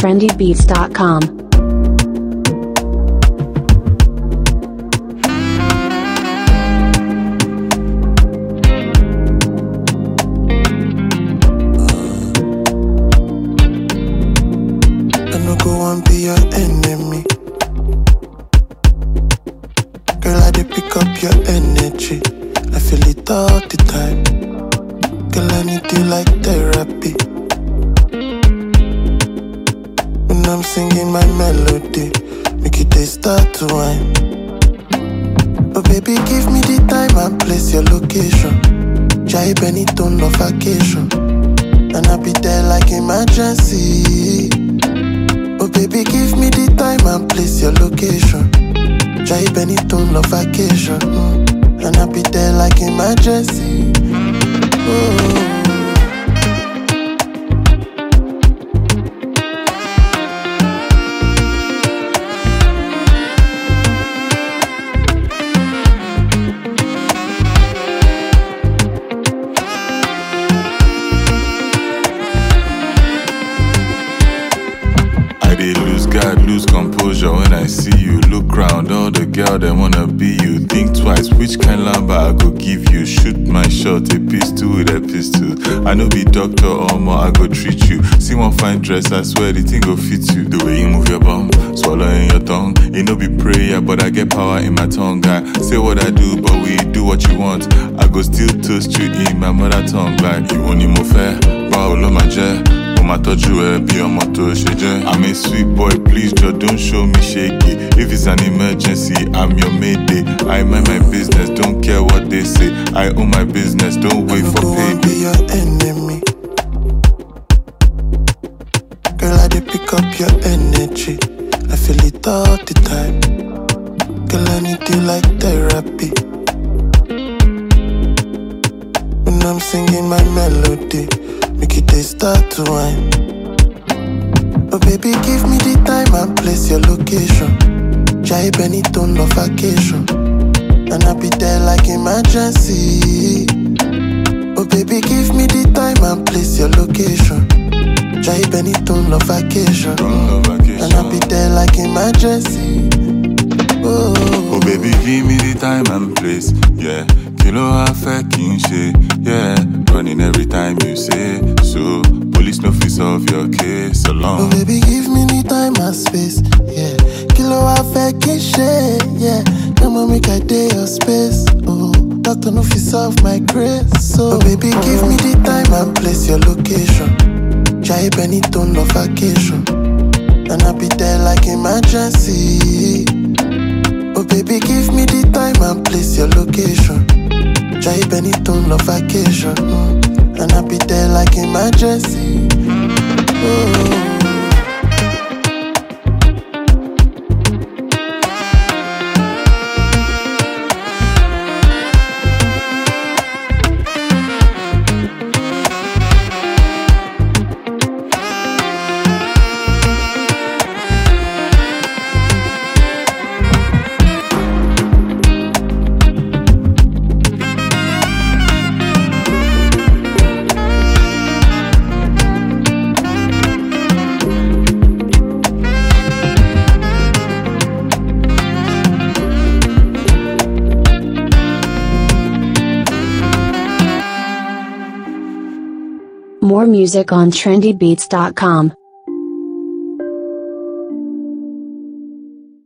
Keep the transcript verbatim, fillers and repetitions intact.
trendy beats dot com. Be your enemy. Girl, I did pick up your energy. I feel it all the time. Girl, I need you like therapy. When I'm singing my melody, make it they start to whine. Oh baby, give me the time and place your location. Jai Benito no vacation. And I'll be there like emergency. Oh baby, give me the time and place your location. Jai Benito no vacation. mm. And I'll be there like emergency. Oh. God, lose composure when I see you. Look round, all the girl that wanna be you. Think twice, which kind lamba I go give you. Shoot my shot, a pistol with a pistol. I know be doctor or more, I go treat you. See one fine dress, I swear the thing go fit you. The way you move your bum, swallow in your tongue. It no be prayer, but I get power in my tongue. I say what I do, but we do what you want. I go still toast you in my mother tongue. Like you only move fair, Paolo my jet. I thought you were be on my toe, I'm a sweet boy, please just don't show me shaky. If it's an emergency, I'm your mayday. I mind my business, don't care what they say. I own my business, don't wait for payday. Be your enemy. Girl, I did pick up your energy. I feel it all the time. Girl, I need you like therapy. When I'm singing my melody, make it they start to whine. Oh baby, give me the time and place your location. Jai Benito no vacation. And I'll be there like emergency. Oh baby, give me the time and place your location. Jai Benito no vacation. No vacation. And I'll be there like emergency. Oh, oh baby, give me the time and place. Yeah, kilo affect kinship. Yeah, running every time you say so. Police no fit solve your case alone. Oh baby, give me the time and space. Yeah, kilo affect shit. Yeah, come on, make I day your space. Oh, doctor no fit solve my case. So oh baby, give me the time and place your location. Jai Benito no vacation. And I'll be there like emergency. Oh baby, give me the time and place your location. Jai Benito no vacation. mm. And I'll be there like emergency. Oh. More music on trendy beats dot com.